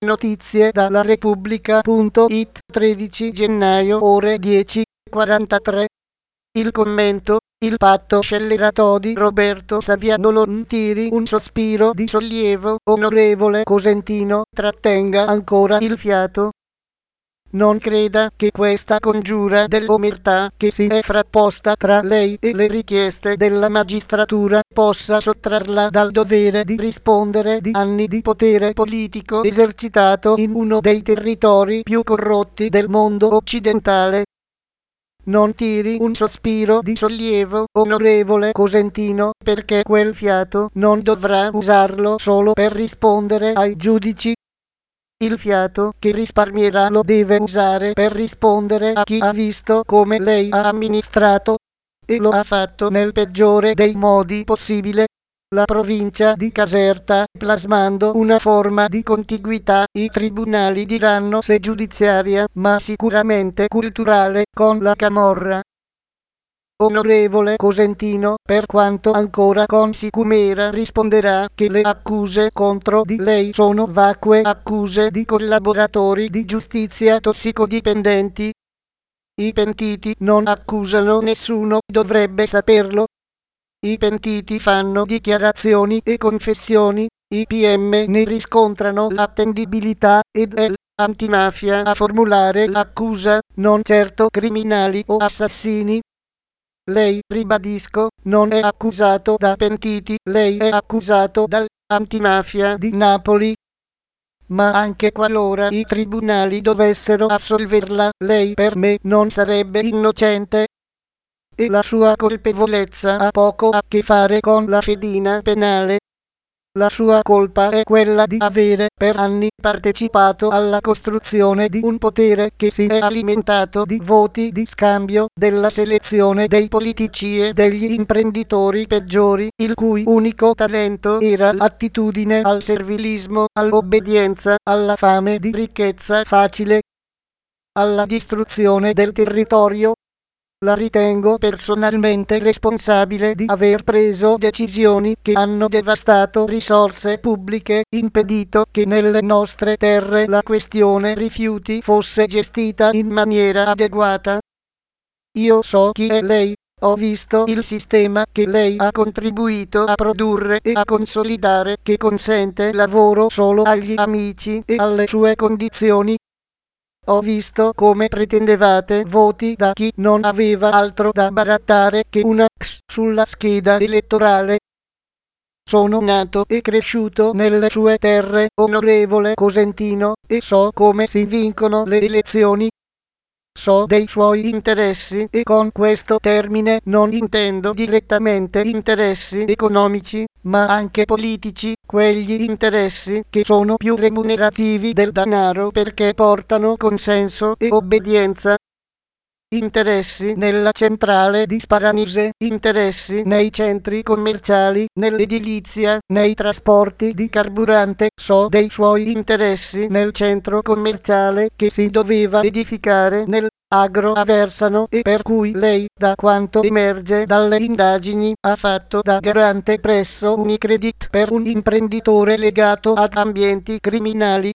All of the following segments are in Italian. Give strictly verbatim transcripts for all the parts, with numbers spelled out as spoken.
Notizie dalla Repubblica punto it, tredici gennaio, ore dieci e quarantatré. Il commento: il patto scellerato di Roberto Saviano non tiri un sospiro di sollievo, onorevole Cosentino, trattenga ancora il fiato. Non creda che questa congiura dell'omertà che si è frapposta tra lei e le richieste della magistratura possa sottrarla dal dovere di rispondere di anni di potere politico esercitato in uno dei territori più corrotti del mondo occidentale. Non tiri un sospiro di sollievo, onorevole Cosentino, perché quel fiato non dovrà usarlo solo per rispondere ai giudici. Il fiato che risparmierà lo deve usare per rispondere a chi ha visto come lei ha amministrato, e lo ha fatto nel peggiore dei modi possibile, la provincia di Caserta, plasmando una forma di contiguità, i tribunali diranno se giudiziaria, ma sicuramente culturale, con la camorra. Onorevole Cosentino, per quanto ancora con sicumera risponderà che le accuse contro di lei sono vacue accuse di collaboratori di giustizia tossicodipendenti. I pentiti non accusano nessuno, dovrebbe saperlo. I pentiti fanno dichiarazioni e confessioni, i P M ne riscontrano l'attendibilità ed è l'antimafia a formulare l'accusa, non certo criminali o assassini. Lei, ribadisco, non è accusato da pentiti, lei è accusato dall'antimafia di Napoli. Ma anche qualora i tribunali dovessero assolverla, lei per me non sarebbe innocente. E la sua colpevolezza ha poco a che fare con la fedina penale. La sua colpa è quella di avere per anni partecipato alla costruzione di un potere che si è alimentato di voti di scambio, della selezione dei politici e degli imprenditori peggiori, il cui unico talento era l'attitudine al servilismo, all'obbedienza, alla fame di ricchezza facile, alla distruzione del territorio. La ritengo personalmente responsabile di aver preso decisioni che hanno devastato risorse pubbliche, impedito che nelle nostre terre la questione rifiuti fosse gestita in maniera adeguata. Io so chi è lei, ho visto il sistema che lei ha contribuito a produrre e a consolidare, che consente lavoro solo agli amici e alle sue condizioni. Ho visto come pretendevate voti da chi non aveva altro da barattare che una X sulla scheda elettorale. Sono nato e cresciuto nelle sue terre, onorevole Cosentino, e so come si vincono le elezioni. So dei suoi interessi e con questo termine non intendo direttamente interessi economici, ma anche politici, quegli interessi che sono più remunerativi del denaro perché portano consenso e obbedienza. Interessi nella centrale di Sparanise, interessi nei centri commerciali, nell'edilizia, nei trasporti di carburante. So dei suoi interessi nel centro commerciale che si doveva edificare nel agro Aversano e per cui lei, da quanto emerge dalle indagini, ha fatto da garante presso Unicredit per un imprenditore legato ad ambienti criminali.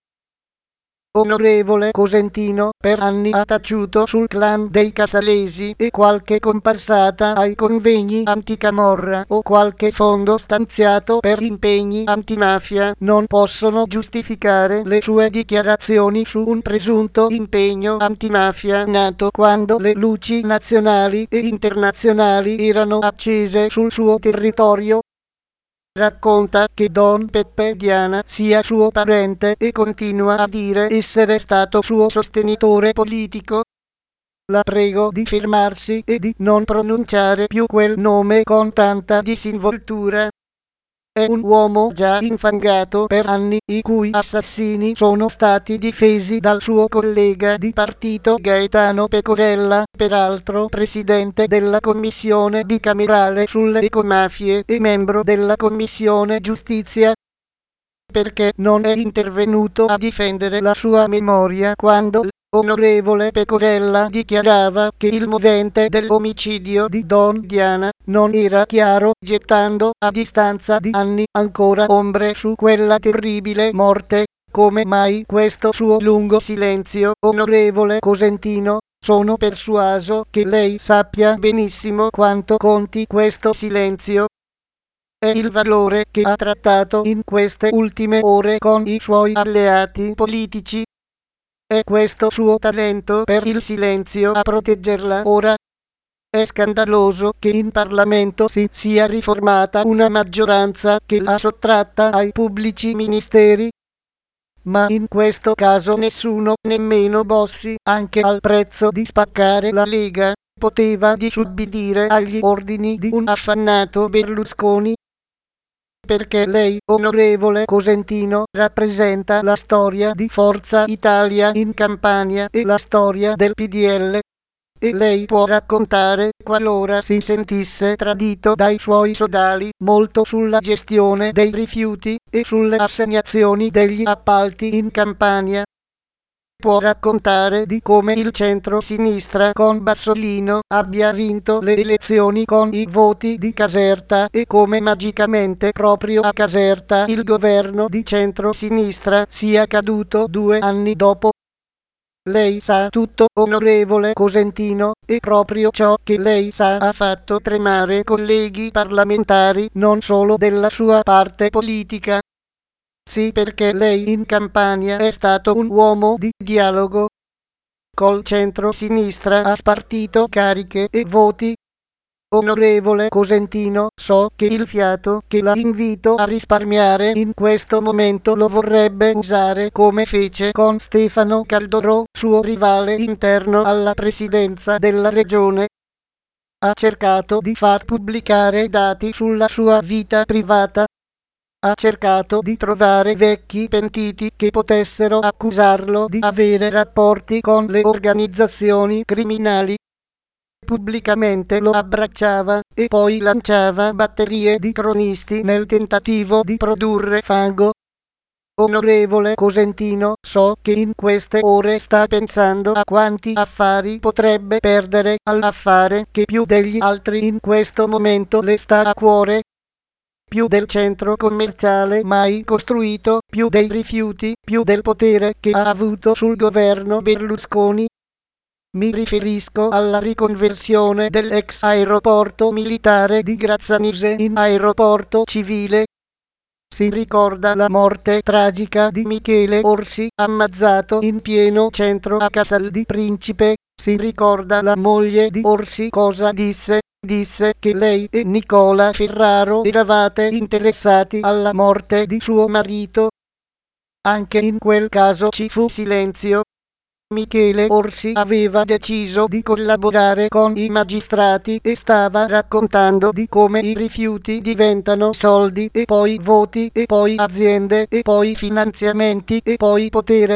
Onorevole Cosentino, per anni ha taciuto sul clan dei Casalesi e qualche comparsata ai convegni anticamorra o qualche fondo stanziato per impegni antimafia non possono giustificare le sue dichiarazioni su un presunto impegno antimafia nato quando le luci nazionali e internazionali erano accese sul suo territorio. Racconta che Don Peppe Diana sia suo parente e continua a dire essere stato suo sostenitore politico. La prego di fermarsi e di non pronunciare più quel nome con tanta disinvoltura. È un uomo già infangato per anni, i cui assassini sono stati difesi dal suo collega di partito Gaetano Pecorella, peraltro presidente della commissione bicamerale sulle ecomafie e membro della commissione giustizia. Perché non è intervenuto a difendere la sua memoria quando l'onorevole Pecorella dichiarava che il movente dell'omicidio di Don Diana non era chiaro, gettando a distanza di anni ancora ombre su quella terribile morte. come mai questo suo lungo silenzio, onorevole Cosentino? Sono persuaso che lei sappia benissimo quanto conti questo silenzio e il valore che ha trattato in queste ultime ore con i suoi alleati politici. E questo suo talento per il silenzio a proteggerla ora. È scandaloso che in Parlamento si sia riformata una maggioranza che l'ha sottratta ai pubblici ministeri. Ma in questo caso nessuno, nemmeno Bossi, anche al prezzo di spaccare la Lega, poteva disubbidire agli ordini di un affannato Berlusconi. Perché lei, onorevole Cosentino, rappresenta la storia di Forza Italia in Campania e la storia del P D L. E lei può raccontare, qualora si sentisse tradito dai suoi sodali, molto sulla gestione dei rifiuti e sulle assegnazioni degli appalti in Campania. Può raccontare di come il centro-sinistra con Bassolino abbia vinto le elezioni con i voti di Caserta e come magicamente proprio a Caserta il governo di centro-sinistra sia caduto due anni dopo. Lei sa tutto, onorevole Cosentino, e proprio ciò che lei sa ha fatto tremare colleghi parlamentari non solo della sua parte politica. Sì, perché lei in Campania è stato un uomo di dialogo. Col centro-sinistra ha spartito cariche e voti. Onorevole Cosentino, so che il fiato che la invito a risparmiare in questo momento lo vorrebbe usare come fece con Stefano Caldoro, suo rivale interno alla presidenza della regione. Ha cercato di far pubblicare dati sulla sua vita privata. Ha cercato di trovare vecchi pentiti che potessero accusarlo di avere rapporti con le organizzazioni criminali. Pubblicamente lo abbracciava e poi lanciava batterie di cronisti nel tentativo di produrre fango. Onorevole Cosentino, so che in queste ore sta pensando a quanti affari potrebbe perdere all'affare che più degli altri in questo momento le sta a cuore. Più del centro commerciale mai costruito, più dei rifiuti, più del potere che ha avuto sul governo Berlusconi. Mi riferisco alla riconversione dell'ex aeroporto militare di Grazzanise in aeroporto civile. Si ricorda la morte tragica di Michele Orsi, ammazzato in pieno centro a Casal di Principe. Si ricorda la moglie di Orsi cosa disse? Disse che lei e Nicola Ferraro eravate interessati alla morte di suo marito. Anche in quel caso ci fu silenzio. Michele Orsi aveva deciso di collaborare con i magistrati e stava raccontando di come i rifiuti diventano soldi e poi voti e poi aziende e poi finanziamenti e poi potere.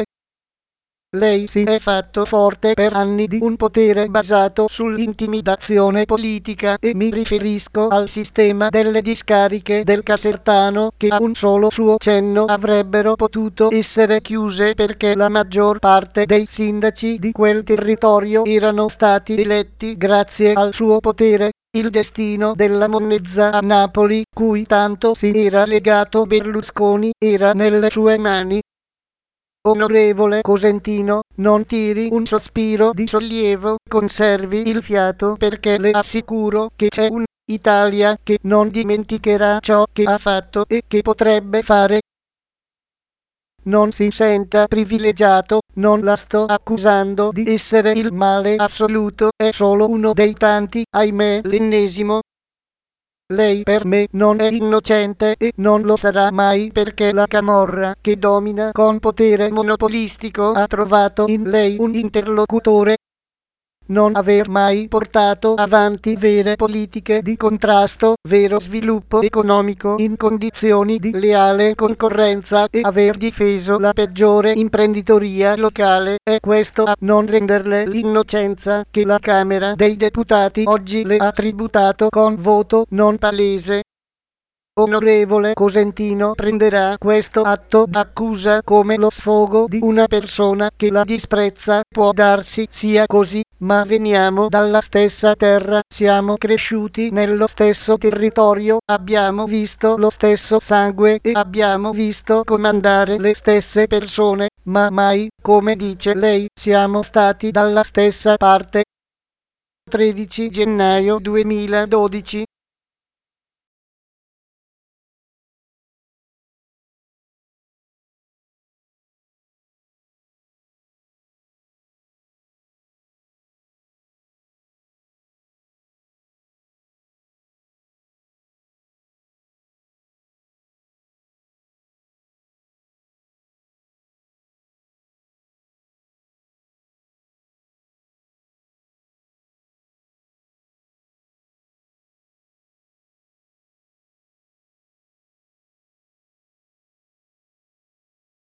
Lei si è fatto forte per anni di un potere basato sull'intimidazione politica e mi riferisco al sistema delle discariche del Casertano che a un solo suo cenno avrebbero potuto essere chiuse perché la maggior parte dei sindaci di quel territorio erano stati eletti grazie al suo potere. Il destino della Monnezza a Napoli, cui tanto si era legato Berlusconi, era nelle sue mani. Onorevole Cosentino, non tiri un sospiro di sollievo, conservi il fiato perché le assicuro che c'è un'Italia che non dimenticherà ciò che ha fatto e che potrebbe fare. Non si senta privilegiato, non la sto accusando di essere il male assoluto, è solo uno dei tanti, ahimè l'ennesimo. Lei per me non è innocente e non lo sarà mai perché la camorra che domina con potere monopolistico ha trovato in lei un interlocutore. Non aver mai portato avanti vere politiche di contrasto, vero sviluppo economico in condizioni di leale concorrenza e aver difeso la peggiore imprenditoria locale è questo a non renderle l'innocenza che la Camera dei Deputati oggi le ha tributato con voto non palese. Onorevole Cosentino prenderà questo atto d'accusa come lo sfogo di una persona che la disprezza. Può darsi sia così, ma veniamo dalla stessa terra, siamo cresciuti nello stesso territorio, abbiamo visto lo stesso sangue e abbiamo visto comandare le stesse persone, ma mai, come dice lei, siamo stati dalla stessa parte. tredici gennaio duemiladodici